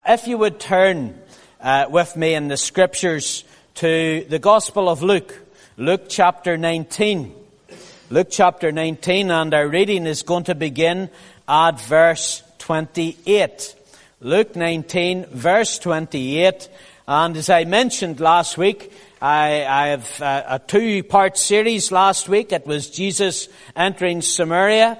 If you would turn with me in the Scriptures to the Gospel of Luke, Luke chapter 19. Luke chapter 19, and our reading is going to begin at verse 28. Luke 19, verse 28. And as I mentioned last week, I have a two-part series last week. It was Jesus entering Samaria.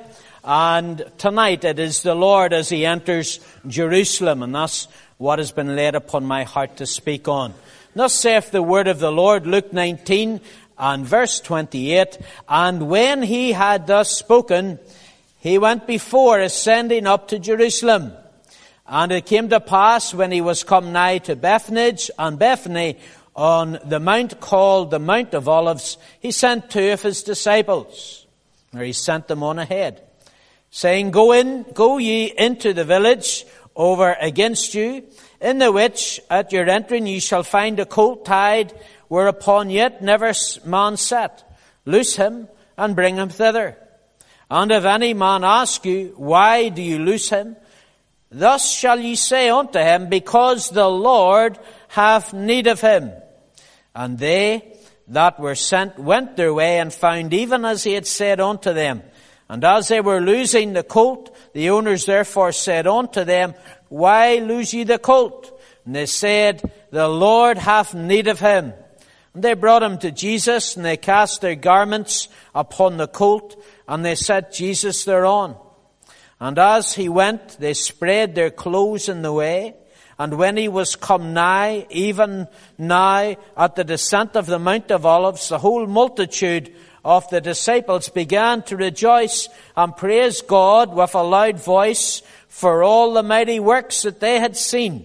And tonight it is the Lord as he enters Jerusalem. And that's what has been laid upon my heart to speak on. Thus saith the word of the Lord, Luke 19 and verse 28. And when he had thus spoken, he went before, ascending up to Jerusalem. And it came to pass, when he was come nigh to Bethphage and Bethany, on the mount called the Mount of Olives, he sent two of his disciples, or he sent them on ahead, saying, Go ye into the village over against you, in the which at your entering ye shall find a colt tied, whereupon yet never man sat. Loose him, and bring him thither. And if any man ask you, Why do you loose him? Thus shall ye say unto him, Because the Lord hath need of him. And they that were sent went their way, and found even as he had said unto them. And as they were loosing the colt, the owners therefore said unto them, Why loose ye the colt? And they said, The Lord hath need of him. And they brought him to Jesus, and they cast their garments upon the colt, and they set Jesus thereon. And as he went, they spread their clothes in the way. And when he was come nigh, even nigh at the descent of the Mount of Olives, the whole multitude of the disciples began to rejoice and praise God with a loud voice for all the mighty works that they had seen,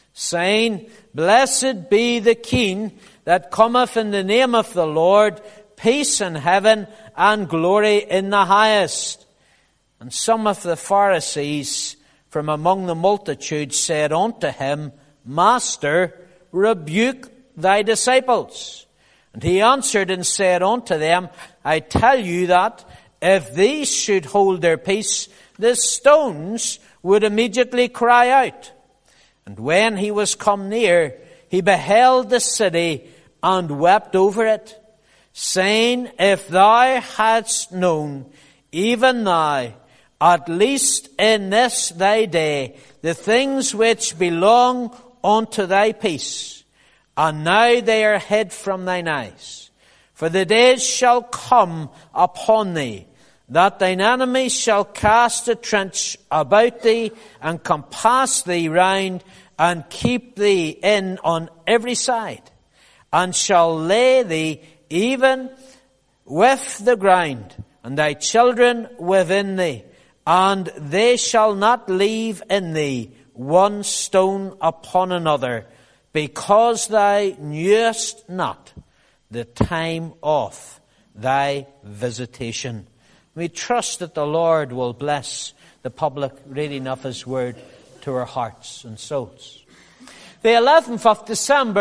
saying, Blessed be the King that cometh in the name of the Lord, peace in heaven and glory in the highest. And some of the Pharisees from among the multitude said unto him, Master, rebuke thy disciples. And he answered and said unto them, I tell you that if these should hold their peace, the stones would immediately cry out. And when he was come near, he beheld the city and wept over it, saying, If thou hadst known, even thou, at least in this thy day, the things which belong unto thy peace, and now they are hid from thine eyes. For the days shall come upon thee, that thine enemies shall cast a trench about thee, and compass thee round, and keep thee in on every side, and shall lay thee even with the ground, and thy children within thee. And they shall not leave in thee one stone upon another, because thou knewest not the time of thy visitation. We trust that the Lord will bless the public reading of his word to our hearts and souls. The 11th of December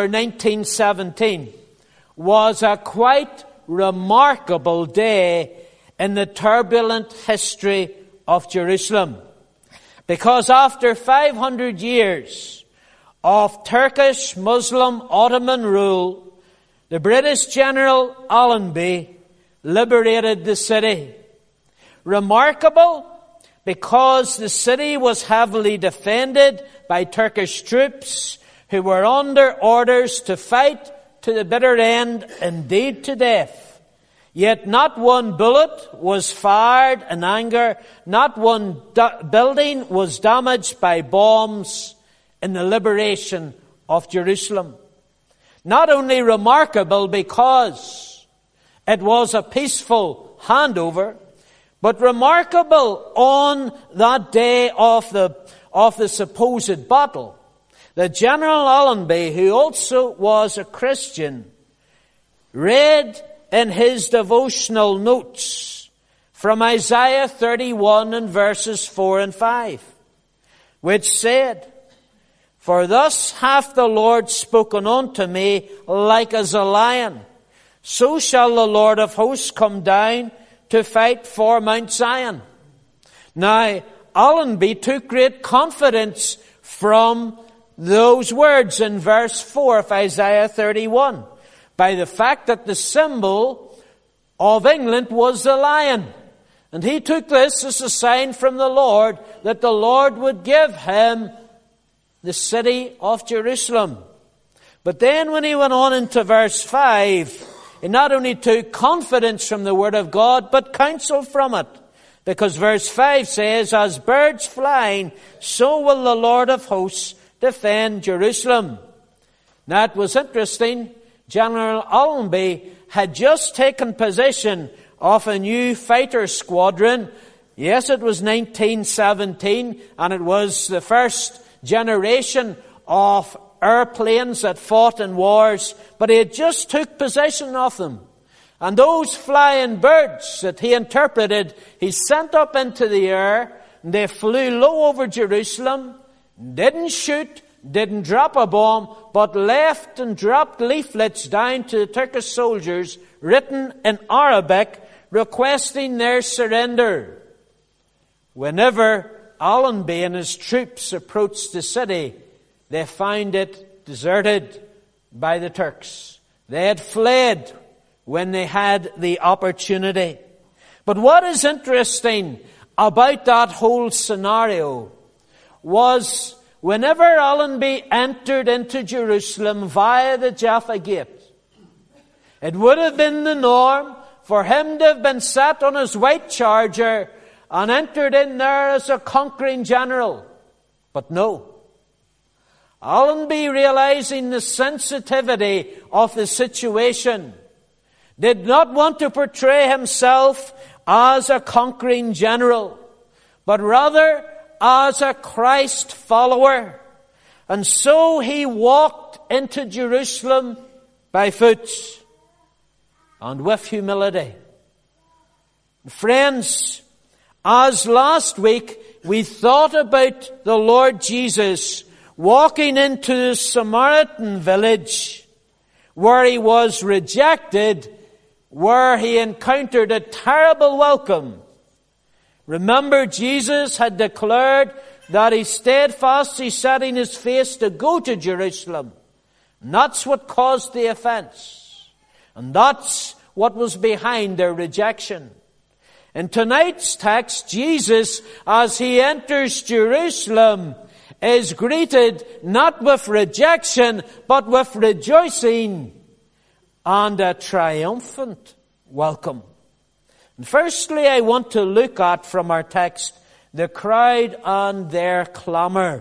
1917 was a quite remarkable day in the turbulent history of Jerusalem, because after 500 years of Turkish Muslim Ottoman rule, the British General Allenby liberated the city. Remarkable because the city was heavily defended by Turkish troops who were under orders to fight to the bitter end, indeed to death. Yet not one bullet was fired in anger, not one building was damaged by bombs in the liberation of Jerusalem. Not only remarkable because it was a peaceful handover, but remarkable on that day of the supposed battle. The General Allenby, who also was a Christian, read in his devotional notes from Isaiah 31 and verses 4 and 5, which said, For thus hath the Lord spoken unto me like as a lion, so shall the Lord of hosts come down to fight for Mount Zion. Now, Allenby took great confidence from those words in verse 4 of Isaiah 31 by the fact that the symbol of England was the lion. And he took this as a sign from the Lord that the Lord would give him the city of Jerusalem. But then when he went on into verse 5, he not only took confidence from the Word of God, but counsel from it. Because verse 5 says, as birds flying, so will the Lord of hosts defend Jerusalem. Now it was interesting. General Allenby had just taken possession of a new fighter squadron. Yes, it was 1917, and it was the first generation of airplanes that fought in wars, but he had just took possession of them. And those flying birds that he interpreted, he sent up into the air, and they flew low over Jerusalem, didn't shoot, didn't drop a bomb, but left and dropped leaflets down to the Turkish soldiers, written in Arabic, requesting their surrender. Whenever Allenby and his troops approached the city, they found it deserted by the Turks. They had fled when they had the opportunity. But what is interesting about that whole scenario was whenever Allenby entered into Jerusalem via the Jaffa Gate, it would have been the norm for him to have been sat on his white charger and entered in there as a conquering general. But no. Allenby, realizing the sensitivity of the situation, did not want to portray himself as a conquering general, but rather as a Christ follower. And so he walked into Jerusalem by foot and with humility. Friends, as last week we thought about the Lord Jesus walking into the Samaritan village where he was rejected, where he encountered a terrible welcome. Remember, Jesus had declared that he steadfastly setting his face to go to Jerusalem. And that's what caused the offense. And that's what was behind their rejection. In tonight's text, Jesus, as he enters Jerusalem, is greeted not with rejection, but with rejoicing and a triumphant welcome. And firstly, I want to look at from our text the crowd and their clamor.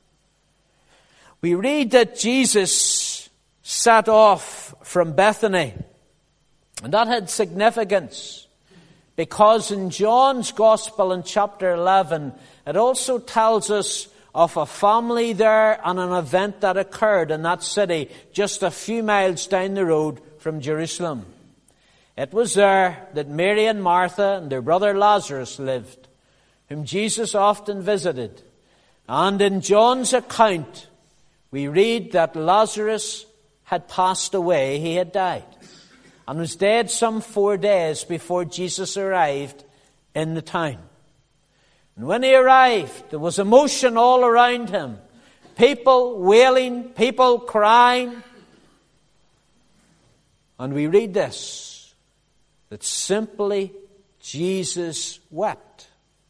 We read that Jesus set off from Bethany, and that had significance because in John's Gospel in chapter 11, it also tells us of a family there and an event that occurred in that city just a few miles down the road from Jerusalem. It was there that Mary and Martha and their brother Lazarus lived, whom Jesus often visited. And in John's account, we read that Lazarus had passed away. He had died and was dead some 4 days before Jesus arrived in the town. And when he arrived, there was emotion all around him. People wailing, people crying. And we read this, that simply Jesus wept.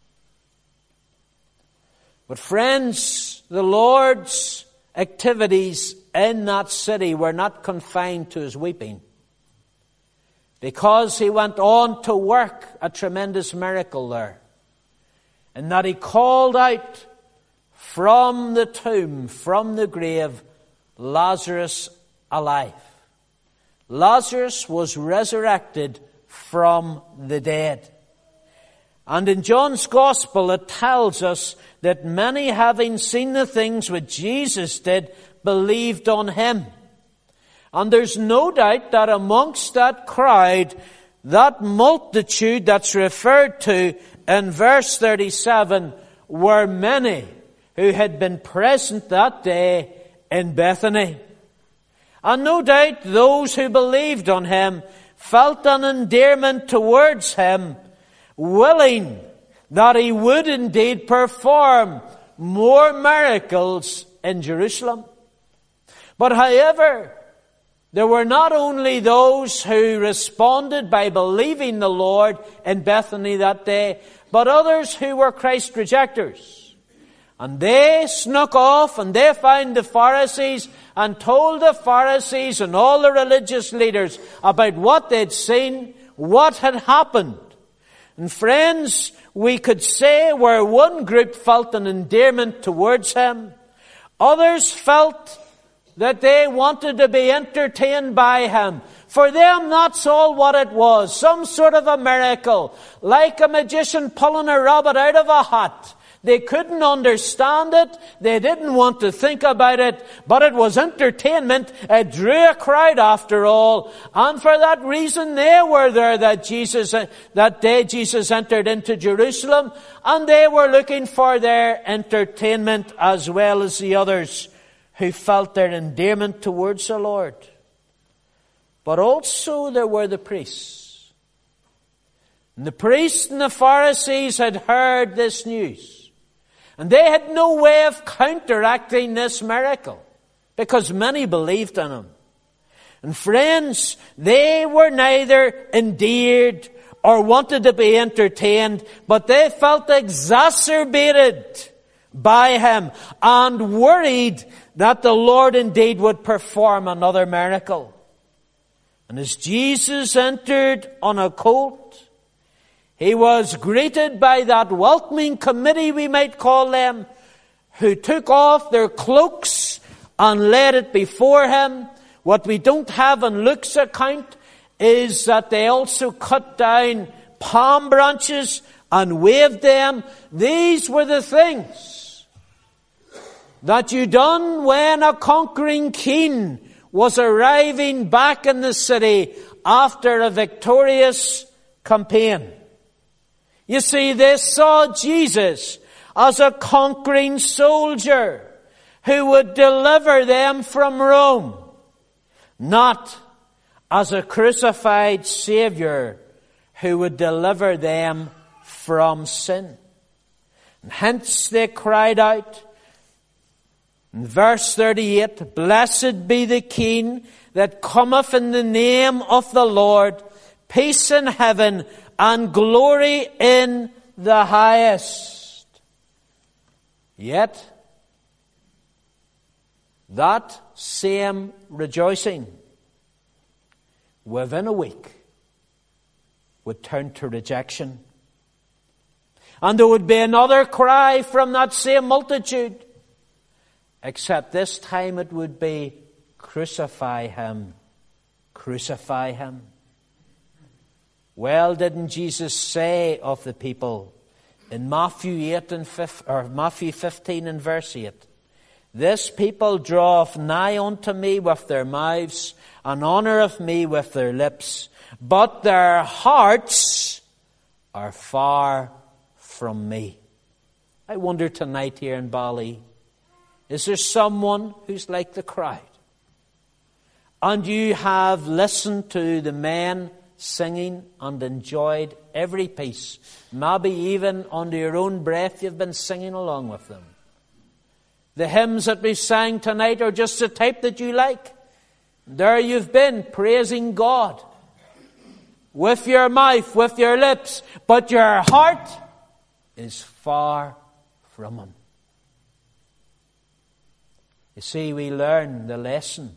But friends, the Lord's activities in that city were not confined to his weeping, because he went on to work a tremendous miracle there. And that he called out from the tomb, from the grave, Lazarus alive. Lazarus was resurrected from the dead. And in John's Gospel it tells us that many, having seen the things which Jesus did, believed on him. And there's no doubt that amongst that crowd, that multitude that's referred to in verse 37, were many who had been present that day in Bethany. And no doubt those who believed on him felt an endearment towards him, willing that he would indeed perform more miracles in Jerusalem. But however, there were not only those who responded by believing the Lord in Bethany that day, but others who were Christ rejectors. And they snuck off and they found the Pharisees and told the Pharisees and all the religious leaders about what they'd seen, what had happened. And friends, we could say where one group felt an endearment towards him, others felt that they wanted to be entertained by him. For them, that's all what it was. Some sort of a miracle. Like a magician pulling a rabbit out of a hat. They couldn't understand it. They didn't want to think about it. But it was entertainment. It drew a crowd after all. And for that reason, they were there that day Jesus entered into Jerusalem. And they were looking for their entertainment as well as the others who felt their endearment towards the Lord. But also there were the priests. And the priests and the Pharisees had heard this news. And they had no way of counteracting this miracle, because many believed in him. And friends, they were neither endeared or wanted to be entertained, but they felt exacerbated by him and worried that the Lord indeed would perform another miracle. And as Jesus entered on a colt, he was greeted by that welcoming committee, we might call them, who took off their cloaks and laid it before him. What we don't have in Luke's account is that they also cut down palm branches and waved them. These were the things that you done when a conquering king was arriving back in the city after a victorious campaign. You see, they saw Jesus as a conquering soldier who would deliver them from Rome, not as a crucified Savior who would deliver them from sin. And hence they cried out, in verse 38, "Blessed be the King that cometh in the name of the Lord, peace in heaven and glory in the highest." Yet, that same rejoicing within a week would turn to rejection. And there would be another cry from that same multitude, except this time it would be, "Crucify him, crucify him." Well, didn't Jesus say of the people in Matthew 15 and verse 8, "This people draweth nigh unto me with their mouths, and honoureth me with their lips, but their hearts are far from me." I wonder tonight here in Bali, is there someone who's like the crowd? And you have listened to the men singing and enjoyed every piece. Maybe even under your own breath you've been singing along with them. The hymns that we sang tonight are just the type that you like. There you've been praising God with your mouth, with your lips, but your heart is far from him. You see, we learn the lesson.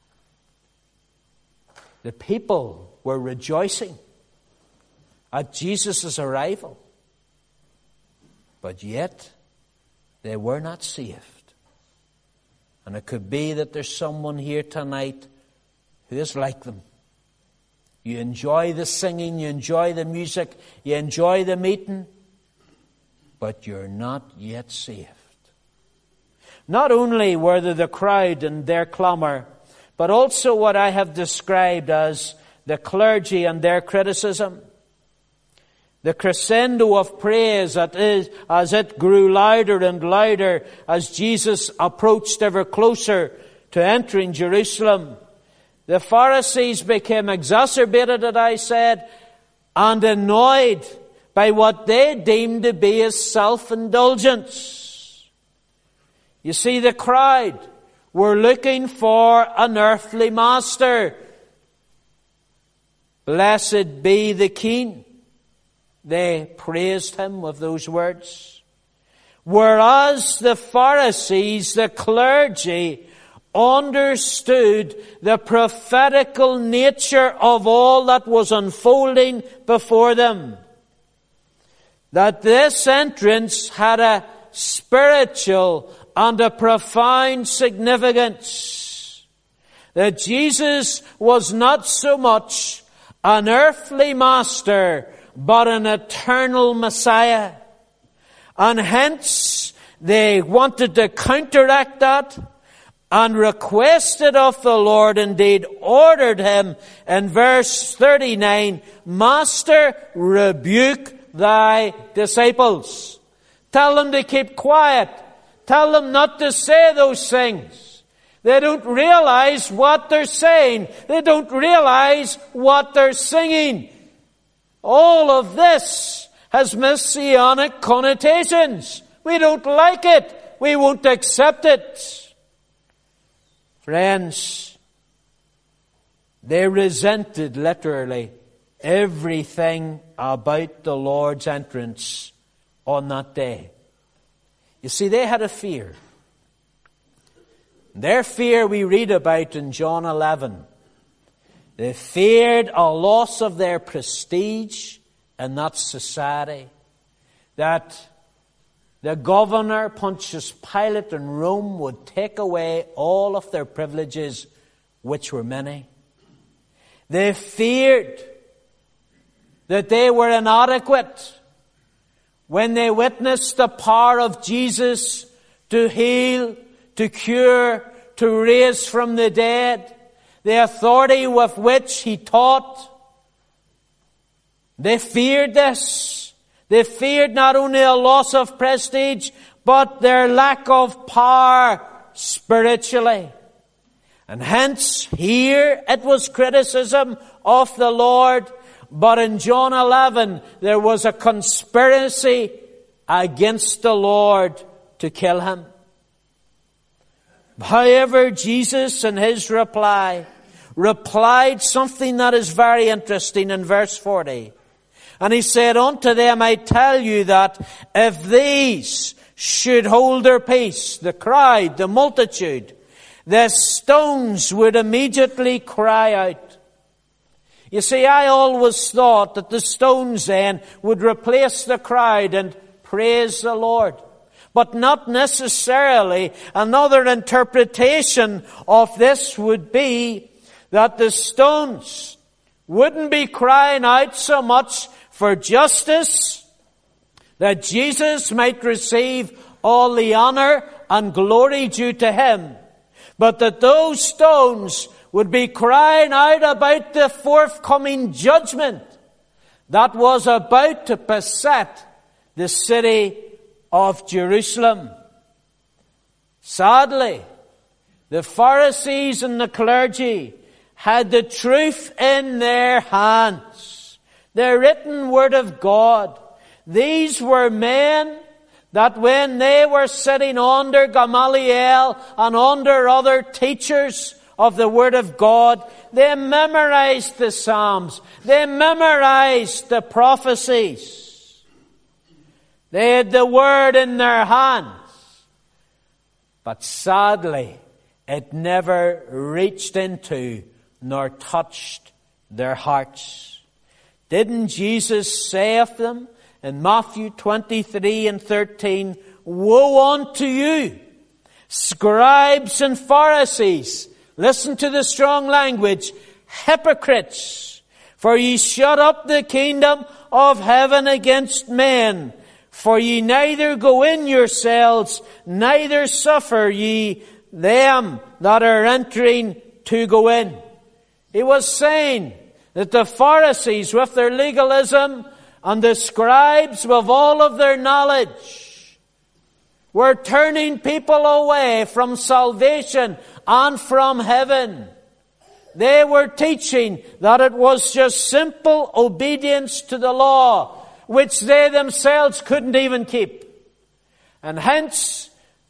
The people were rejoicing at Jesus' arrival, but yet they were not saved. And it could be that there's someone here tonight who is like them. You enjoy the singing, you enjoy the music, you enjoy the meeting, but you're not yet saved. Not only were there the crowd and their clamour, but also what I have described as the clergy and their criticism. The crescendo of praise as it grew louder and louder as Jesus approached ever closer to entering Jerusalem. The Pharisees became exacerbated, as I said, and annoyed by what they deemed to be as self-indulgence. You see, the crowd were looking for an earthly master. Blessed be the King. They praised him with those words. Whereas the Pharisees, the clergy, understood the prophetical nature of all that was unfolding before them. That this entrance had a spiritual and a profound significance. That Jesus was not so much an earthly master, but an eternal Messiah. And hence, they wanted to counteract that and requested of the Lord, indeed ordered him in verse 39, Master, rebuke thy disciples. Tell them to keep quiet. Tell them not to say those things. They don't realize what they're saying. They don't realize what they're singing. All of this has messianic connotations. We don't like it. We won't accept it. Friends, they resented literally everything about the Lord's entrance on that day. You see, they had a fear. Their fear we read about in John 11. They feared a loss of their prestige in that society. That the governor, Pontius Pilate in Rome, would take away all of their privileges, which were many. They feared that they were inadequate when they witnessed the power of Jesus to heal, to cure, to raise from the dead, the authority with which he taught. They feared this. They feared not only a loss of prestige, but their lack of power spiritually. And hence, here it was criticism of the Lord. But in John 11, there was a conspiracy against the Lord to kill him. However, Jesus in his replied something that is very interesting in verse 40. And he said, Unto them I tell you that if these should hold their peace, the crowd, the multitude, the stones would immediately cry out. You see, I always thought that the stones then would replace the crowd and praise the Lord. But not necessarily. Another interpretation of this would be that the stones wouldn't be crying out so much for justice, that Jesus might receive all the honor and glory due to him, but that those stones would be crying out about the forthcoming judgment that was about to beset the city of Jerusalem. Sadly, the Pharisees and the clergy had the truth in their hands, the written word of God. These were men that when they were sitting under Gamaliel and under other teachers of the Word of God, they memorized the Psalms. They memorized the prophecies. They had the Word in their hands. But sadly, it never reached into nor touched their hearts. Didn't Jesus say of them in Matthew 23 and 13, Woe unto you, scribes and Pharisees! Listen to the strong language. Hypocrites! For ye shut up the kingdom of heaven against men. For ye neither go in yourselves, neither suffer ye them that are entering to go in. He was saying that the Pharisees with their legalism and the scribes with all of their knowledge were turning people away from salvation and from heaven. They were teaching that it was just simple obedience to the law, which they themselves couldn't even keep. And hence,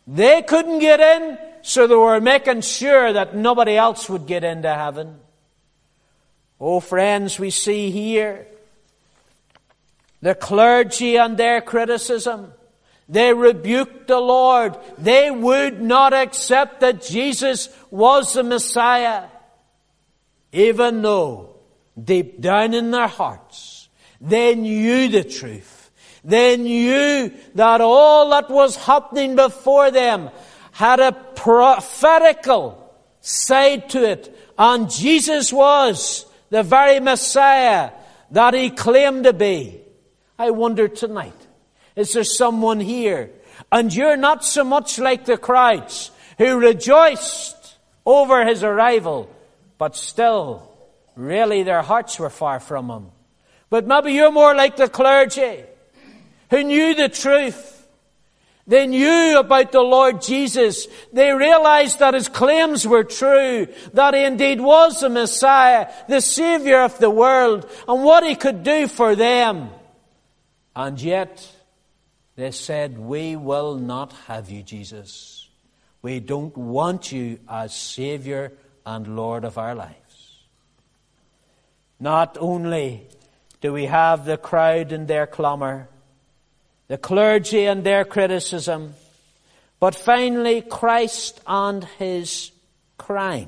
They couldn't get in, so they were making sure that nobody else would get into heaven. Oh, friends, we see here the clergy and their criticism. They rebuked the Lord. They would not accept that Jesus was the Messiah, even though deep down in their hearts they knew the truth. They knew that all that was happening before them had a prophetical side to it, and Jesus was the very Messiah that he claimed to be. I wonder tonight, is there someone here, and you're not so much like the crowds who rejoiced over his arrival, but still, really their hearts were far from him. But maybe you're more like the clergy who knew the truth. They knew about the Lord Jesus. They realized that his claims were true, that he indeed was the Messiah, the Savior of the world, and what he could do for them. And yet, they said, we will not have you, Jesus. We don't want you as Savior and Lord of our lives. Not only do we have the crowd and their clamor, the clergy and their criticism, but finally Christ and his crime.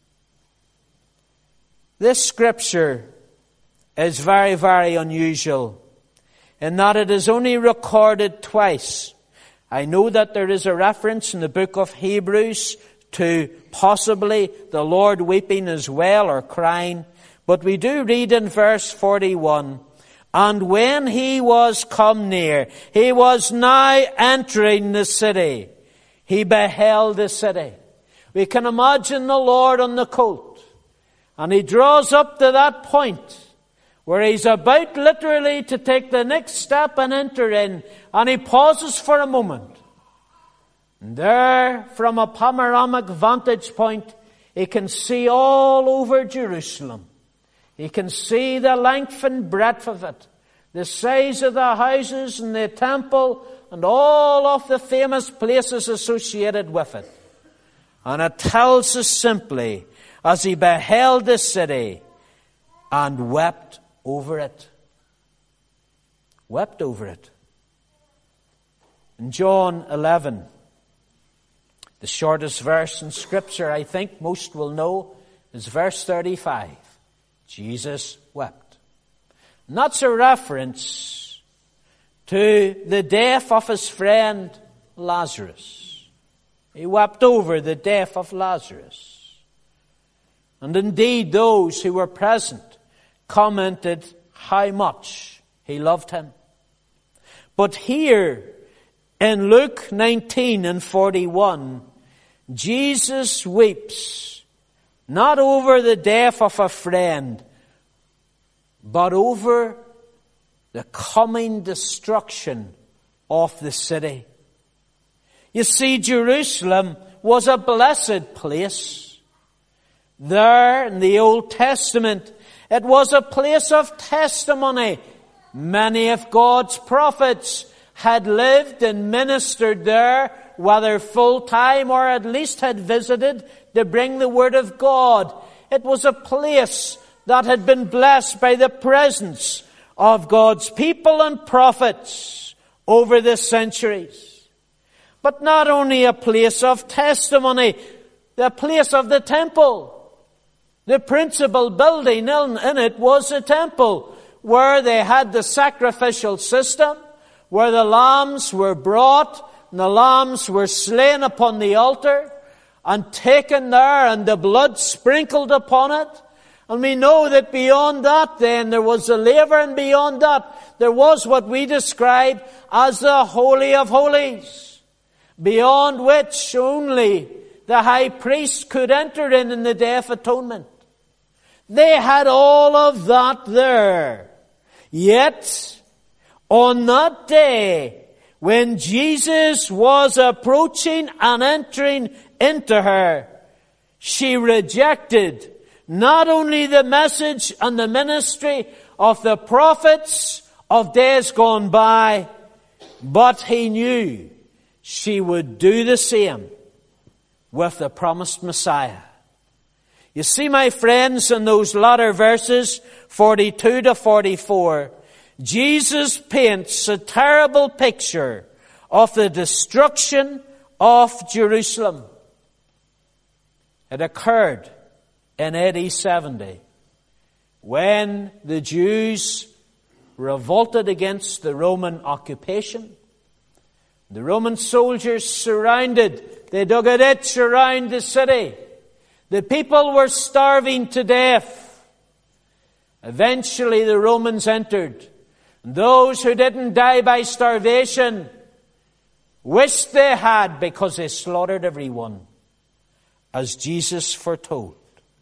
This scripture is very, very unusual in that it is only recorded twice. I know that there is a reference in the book of Hebrews to possibly the Lord weeping as well, or crying, but we do read in verse 41, and when he was come near, he was now entering the city. He beheld the city. We can imagine the Lord on the colt, and he draws up to that point where he's about literally to take the next step and enter in, and he pauses for a moment. And there, from a panoramic vantage point, he can see all over Jerusalem. He can see the length and breadth of it, the size of the houses and the temple and all of the famous places associated with it. And it tells us simply, as he beheld the city and wept over it. Wept over it. In John 11, the shortest verse in Scripture, I think most will know, is verse 35. Jesus wept. And that's a reference to the death of his friend Lazarus. He wept over the death of Lazarus. And indeed, those who were present commented how much he loved him. But here, in Luke 19 and 41, Jesus weeps not over the death of a friend, but over the coming destruction of the city. You see, Jerusalem was a blessed place. There in the Old Testament, it was a place of testimony. Many of God's prophets had lived and ministered there, whether full-time or at least had visited to bring the Word of God. It was a place that had been blessed by the presence of God's people and prophets over the centuries. But not only a place of testimony, the place of the temple. The principal building in it was the temple, where they had the sacrificial system, where the lambs were brought, and the lambs were slain upon the altar, and taken there, and the blood sprinkled upon it. And we know that beyond that then there was the laver, and beyond that there was what we describe as the Holy of Holies, beyond which only the high priest could enter in the Day of Atonement. They had all of that there. Yet, on that day, when Jesus was approaching and entering into her, she rejected not only the message and the ministry of the prophets of days gone by, but he knew she would do the same with the promised Messiah. You see, my friends, in those latter verses, 42 to 44, Jesus paints a terrible picture of the destruction of Jerusalem. It occurred in AD 70 when the Jews revolted against the Roman occupation. The Roman soldiers they dug a ditch around the city. The people were starving to death. Eventually the Romans entered. Those who didn't die by starvation wished they had, because they slaughtered everyone, as Jesus foretold.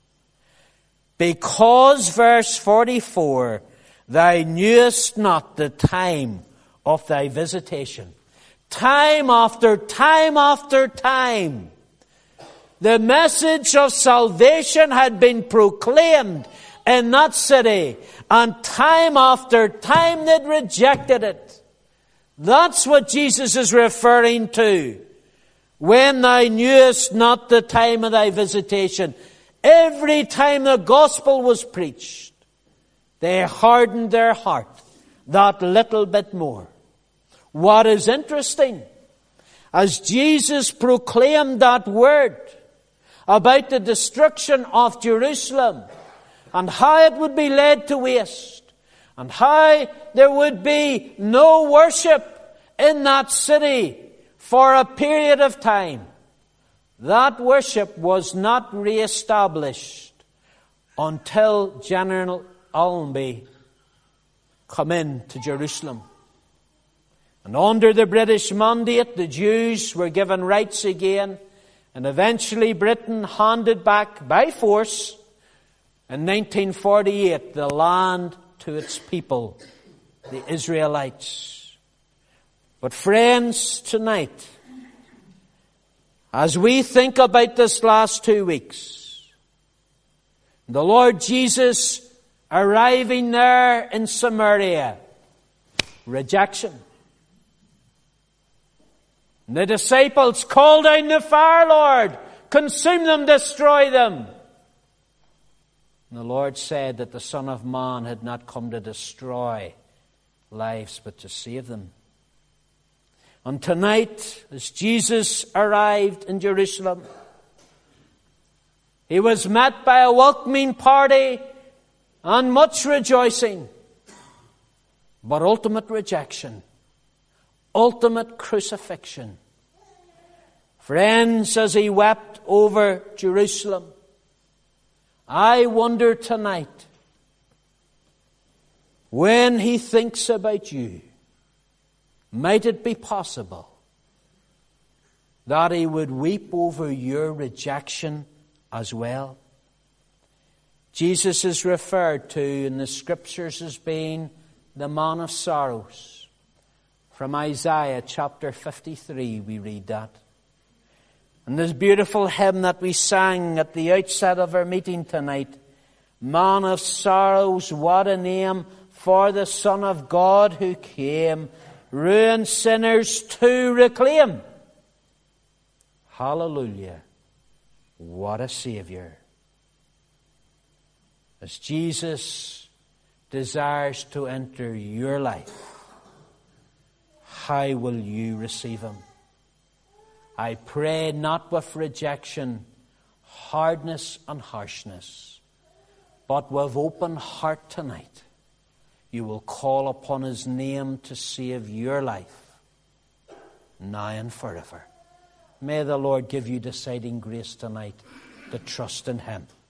Because, verse 44, thou knewest not the time of thy visitation. Time after time after time, the message of salvation had been proclaimed in that city, and time after time they'd rejected it. That's what Jesus is referring to. When thou knewest not the time of thy visitation. Every time the gospel was preached, they hardened their heart that little bit more. What is interesting, as Jesus proclaimed that word about the destruction of Jerusalem, and how it would be laid to waste, and how there would be no worship in that city for a period of time, that worship was not re-established until General Allenby come in to Jerusalem. And under the British mandate, the Jews were given rights again, and eventually Britain handed back by force in 1948 the land to its people, the Israelites. But friends, tonight, as we think about this last 2 weeks, the Lord Jesus arriving there in Samaria, rejection. The disciples called down the fire, Lord, consume them, destroy them. And the Lord said that the Son of Man had not come to destroy lives, but to save them. And tonight, as Jesus arrived in Jerusalem, he was met by a welcoming party and much rejoicing, but ultimate rejection, ultimate crucifixion. Friends, as he wept over Jerusalem, I wonder tonight, when he thinks about you, might it be possible that he would weep over your rejection as well? Jesus is referred to in the Scriptures as being the man of sorrows. From Isaiah chapter 53 we read that. And this beautiful hymn that we sang at the outset of our meeting tonight, Man of Sorrows, what a name for the Son of God who came, ruined sinners to reclaim. Hallelujah. What a Savior. As Jesus desires to enter your life, how will you receive him? I pray not with rejection, hardness and harshness, but with open heart tonight. You will call upon his name to save your life, now and forever. May the Lord give you deciding grace tonight to trust in him.